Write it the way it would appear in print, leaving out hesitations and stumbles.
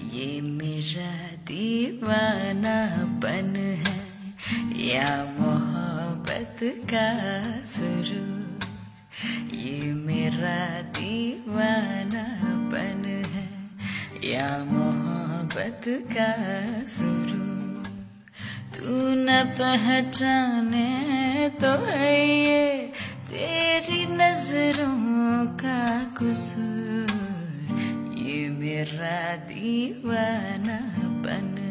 ये मेरा दीवानापन है या मोहब्बत का सुरूर। ये मेरा दीवानापन है या मोहब्बत का सुरूर। तू न पहचाने तो है ये तेरी नजरों का कसूर। ये मेरा दीवानापन